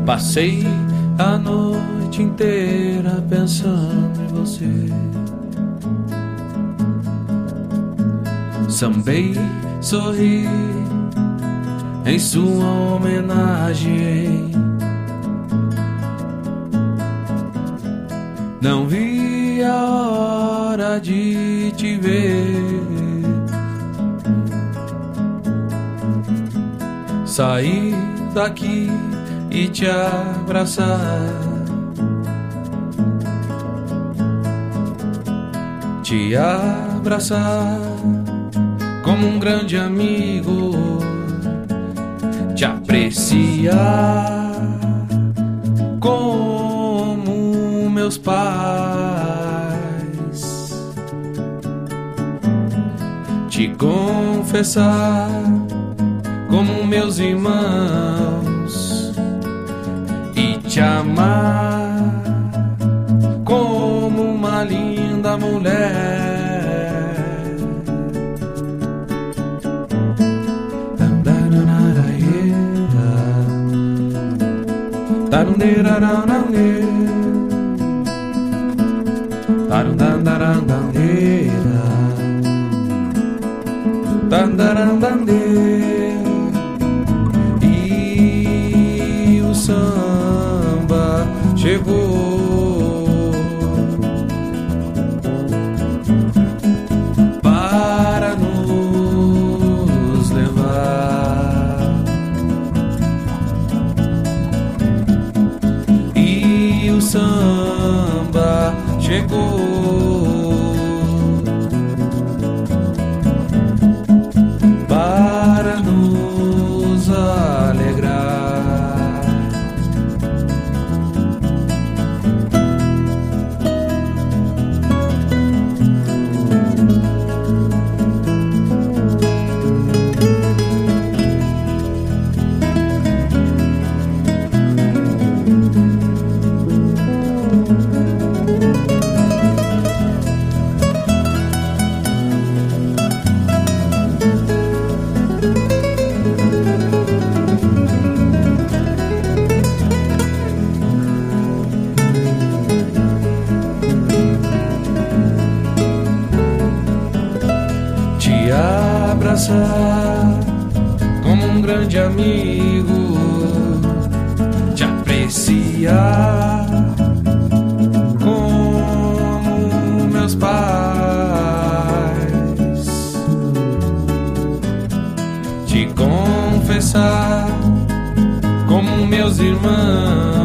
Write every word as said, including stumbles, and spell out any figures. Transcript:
Passei a noite inteira pensando em você. Sambei, sorri em sua homenagem. Não vi a hora de te ver. Sair daqui e te abraçar, te abraçar como um grande amigo, te apreciar como meus pais, te confessar como meus irmãos e te amar como uma linda mulher. E o samba chegou para nos levar. E o samba chegou para nos alegrar. Te abraçar como um grande amigo, te apreciar como meus pais, te confessar como meus irmãos